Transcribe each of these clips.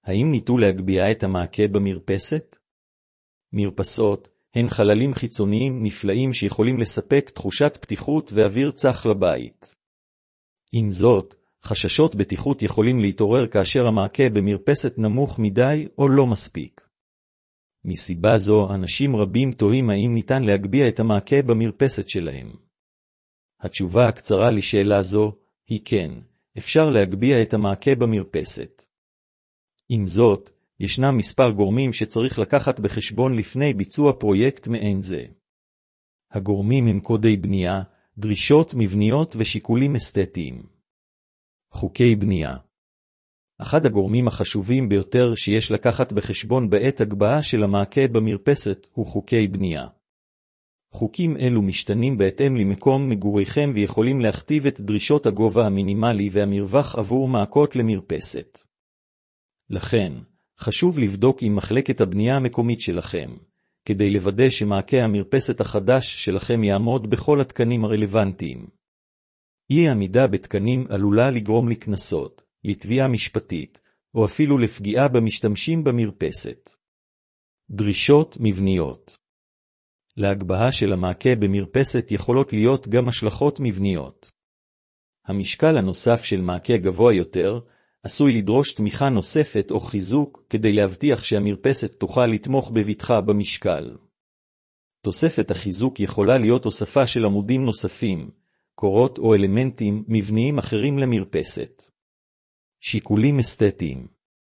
האם ניתו להגביה את המעקה במרפסת? מרפסות הן חללים חיצוניים נפלאים שיכולים לספק תחושת פתיחות ואוויר צח לבית. עם זאת, חששות בטיחות יכולים להתעורר כאשר המעקה במרפסת נמוך מדי או לא מספיק. מסיבה זו, אנשים רבים תוהים האם ניתן להגביה את המעקה במרפסת שלהם. התשובה הקצרה לשאלה זו היא כן, אפשר להגביה את המעקה במרפסת. עם זאת, ישנם מספר גורמים שצריך לקחת בחשבון לפני ביצוע פרויקט מעין זה. הגורמים הם קודי בנייה, דרישות מבניות ושיקולים אסתטיים. חוקי בנייה. אחד הגורמים החשובים ביותר שיש לקחת בחשבון בעת הגבהה של המעקה במרפסת הוא חוקי בנייה. חוקים אלו משתנים בהתאם למקום מגוריכם ויכולים להכתיב את דרישות הגובה המינימלי והמרווח עבור מעקות למרפסת. לכן, חשוב לבדוק עם מחלקת הבנייה המקומית שלכם, כדי לוודא שמעקה המרפסת החדש שלכם יעמוד בכל התקנים הרלוונטיים. אי עמידה בתקנים עלולה לגרום לקנסות, לתביעה משפטית, או אפילו לפגיעה במשתמשים במרפסת. דרישות מבניות. להגבהה של המעקה במרפסת יכולות להיות גם השלכות מבניות. המשקל הנוסף של מעקה גבוה יותר עשוי לדרוש תמיכה נוספת או חיזוק כדי להבטיח שהמרפסת תוכל לתמוך בבטחה במשקל. תוספת החיזוק יכולה להיות הוספה של עמודים נוספים, קורות או אלמנטים מבניים אחרים למרפסת. שיקולים אסתטיים.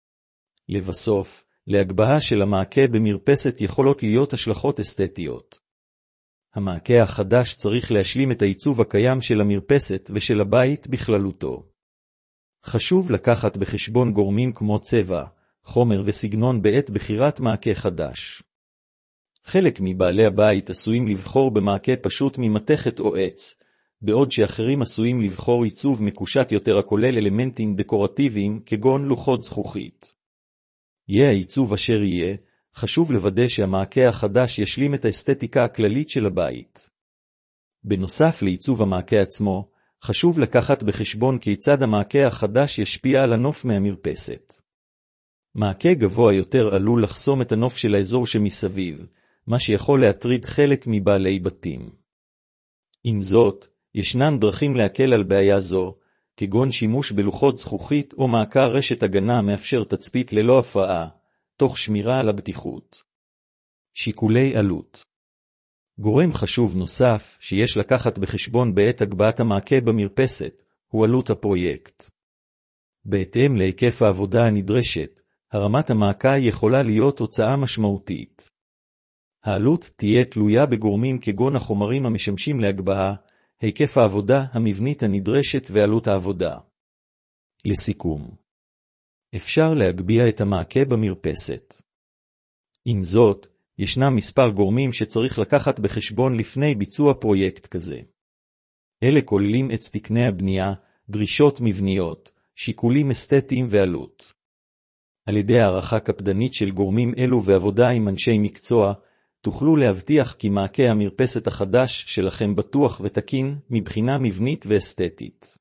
לבסוף, להגבהה של המעקה במרפסת יכולות להיות השלכות אסתטיות. המעקה החדש צריך להשלים את העיצוב הקיים של המרפסת ושל הבית בכללותו. חשוב לקחת בחשבון גורמים כמו צבע, חומר וסגנון בעת בחירת מעקה חדש. חלק מבעלי הבית עשויים לבחור במעקה פשוט ממתכת או עץ, בעוד שאחרים עשויים לבחור עיצוב מקושט יותר הכולל אלמנטים דקורטיביים כגון לוחות זכוכית. יהיה העיצוב אשר יהיה, חשוב לוודא שהמעקה החדש ישלים את האסתטיקה הכללית של הבית. בנוסף לעיצוב המעקה עצמו, חשוב לקחת בחשבון כיצד המעקה החדש ישפיע על הנוף מהמרפסת. מעקה גבוה יותר עלול לחסום את הנוף של האזור שמסביב, מה שיכול להטריד חלק מבעלי בתים. עם זאת, ישנן דרכים להקל על בעיה זו, כגון שימוש בלוחות זכוכית או מעקה רשת הגנה המאפשר תצפית ללא הפרעה, תוך שמירה על הבטיחות. שיקולי עלות. גורם חשוב נוסף שיש לקחת בחשבון בעת הגבהת המעקה במרפסת, הוא עלות הפרויקט. בהתאם להיקף העבודה הנדרשת, הרמת המעקה יכולה להיות הוצאה משמעותית. העלות תהיה תלויה בגורמים כגון החומרים המשמשים להגבהה, היקף העבודה המבנית הנדרשת ועלות העבודה. לסיכום, אפשר להגביה את המעקה במרפסת. עם זאת, ישנם מספר גורמים שצריך לקחת בחשבון לפני ביצוע פרויקט כזה. אלה כוללים את תקני הבנייה, דרישות מבניות, שיקולים אסתטיים ועלות. על ידי הערכה קפדנית של גורמים אלו ועבודה עם אנשי מקצוע, תוכלו להבטיח כי מעקה המרפסת החדש שלכם בטוח ותקין מבחינה מבנית ואסתטית.